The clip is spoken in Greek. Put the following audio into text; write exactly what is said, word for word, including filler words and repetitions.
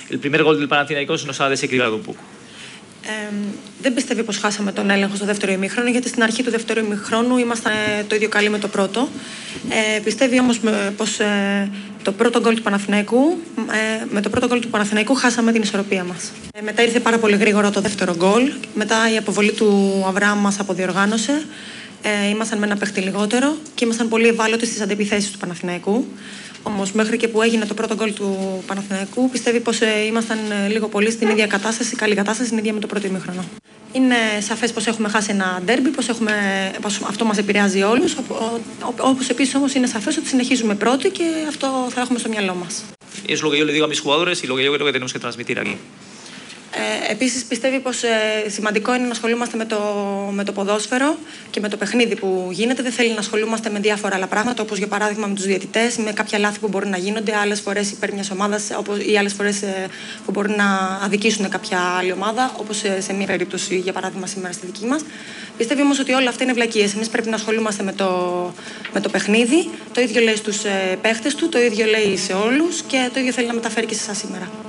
el primer gol del Panathinaikos nos ha desequilibrado un poco. Ε, δεν πιστεύει πως χάσαμε τον έλεγχο στο δεύτερο ημίχρονο, γιατί στην αρχή του δεύτερου ημίχρονου ήμασταν ε, το ίδιο καλοί με το πρώτο. Ε, πιστεύει όμως με, πως ε, το πρώτο γκολ του Παναθηναϊκού, ε, με το πρώτο γκολ του Παναθηναϊκού χάσαμε την ισορροπία μας. Ε, μετά ήρθε πάρα πολύ γρήγορα το δεύτερο γκολ. Μετά η αποβολή του Αβραάμ μας αποδιοργάνωσε. Ε, ήμασταν με ένα παίχτη λιγότερο και ήμασταν πολύ ευάλωτοι στις αντεπιθέσεις του Παναθηναϊκού. Όμως μέχρι και που έγινε το πρώτο γκολ του Παναθηναϊκού, πιστεύει πως ε, ήμασταν ε, λίγο πολύ στην ίδια κατάσταση, καλή κατάσταση, στην ίδια με το πρώτο ημίχρονο. Είναι σαφές πως έχουμε χάσει ένα ντέρμπι, πως, έχουμε, πως αυτό μας επηρεάζει όλους. Όπως επίσης όμως είναι σαφές ότι συνεχίζουμε πρώτοι και αυτό θα έχουμε στο μυαλό μας. Es lo que yo le digo a mis jugadores y lo que yo creo que tenemos que transmitir aquí. Ε, επίσης πιστεύει πως ε, σημαντικό είναι να ασχολούμαστε με το, με το ποδόσφαιρο και με το παιχνίδι που γίνεται. Δεν θέλει να ασχολούμαστε με διάφορα άλλα πράγματα, όπως για παράδειγμα με τους διαιτητές, με κάποια λάθη που μπορούν να γίνονται άλλες φορές υπέρ μιας ομάδας ή άλλες φορές ε, που μπορούν να αδικήσουν κάποια άλλη ομάδα, όπως ε, σε μια περίπτωση για παράδειγμα σήμερα στη δική μας. Πιστεύει όμως ότι όλα αυτά είναι βλακίες. Εμείς πρέπει να ασχολούμαστε με το, με το παιχνίδι. Το ίδιο λέει στους ε, παίχτες του, το ίδιο λέει σε όλους και το ίδιο θέλει να μεταφέρει και σε εσάς σήμερα.